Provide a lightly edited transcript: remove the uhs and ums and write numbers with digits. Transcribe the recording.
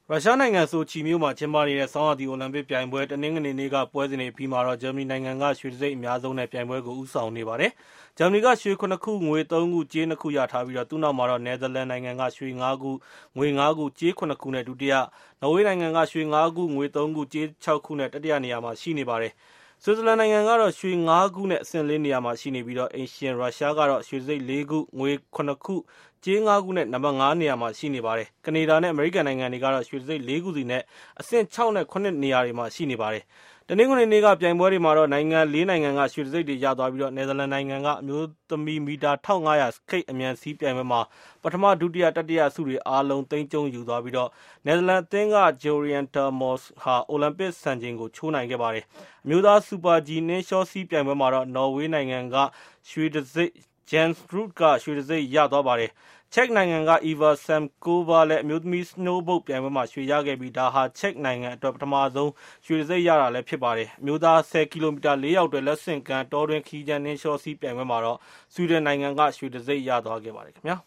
ရုရှားနိုင်ငံဆိုချီမြို့မှာကျင်းပနေတဲ့ဆောင်းရာသီအိုလံပစ်ပြိုင်ပွဲတနင်္ဂနွေနေ့ကပွဲစဉ်တွေပြီးမှာတော့ဂျာမနီနိုင်ငံကရွှေတံဆိပ်အများဆုံးနဲ့ပြိုင်ပွဲကိုဦးဆောင်နေပါတယ်။ဂျာမနီကရွှေ9ခုငွေ3ခုကြေး2ခုရထားပြီးတော့သူ့နောက်မှာတော့နယ်သာလန်နိုင်ငံကရွှေ5ခုငွေ5ခုကြေး9ခုနဲ့ဒုတိယနော်ဝေးနိုင်ငံကရွှေ5ခုငွေ3ခုကြေး6ခုနဲ့တတိယနေရာမှာရှိနေပါတယ်။ဆွစ်ဇာလန်နိုင်ငံကတော့ရွှေ5ခုနဲ့အဆင့်4နေရာမှာရှိနေပြီးတော့အိမ်ရှင်ရုရှားကတော့ရွှေတံဆိပ်4ခုငွေ9ခုကြေး5ခုနဲ့နံပါတ်5နေရာမှာရှိနေပါတယ်။ကနေဒါနဲ့အမေရိကန်နိုင်ငံတွေကတော့ရွှေတံဆိပ်4ခုစီနဲ့အဆင့်6နဲ့9နေရာတွေမှာရှိနေပါတယ်။တနင်္ဂနွေနေ့ကပြိုင်ပွဲတွေမှာတော့နိုင်ငံ4နိုင်ငံကရွှေတံဆိပ်တွေရသွားပြီးတော့နယ်သာလန်နိုင်ငံကအမျိုးသမီးမီတာ1500စကိတ်အမြန်စီးပြိုင်ပွဲမှာပထမဒုတိယတတိယဆုတွေအားလုံးသိမ်းကျုံယူသွားပြီးတော့နယ်သာလန်အသင်းက Joriënte Mos ဟာအိုလံပစ်စံချိန်ကိုချိုးနိုင်ခဲ့ပါတယ်။အမျိုးသားစူပါဂျီနှင်းလျှောစီးပြိုင်ပွဲမှာတော့နော်ဝေးနိုင်ငံကရွှေတံဆိပ်Jens Ruud ကရွှေတံဆိပ်ရသွားပါတယ်။ချက်နိုင်ငံက Iva Samkova လည်းအမျိုးသမီးစနိုးဘုတ်ပြိုင်ပွဲမှာရွှေရခဲ့ပြီးဒါဟာချက်နိုင်ငံအတွက်ပထမဆုံးရွှေတံဆိပ်ရတာလည်းဖြစ်ပါတယ်။အမျိုးသား10ကီလိုမီတာ4ရောက်တွဲလက်ဆင့်ကမ်းတောတွင်းခီးချမ်းနှင်းလျှောစီးပြိုင်ပွဲမှာတော့ဆွီဒင်နိုင်ငံကရွှေတံဆိပ်ရသွားခဲ့ပါတယ်ခင်ဗျာ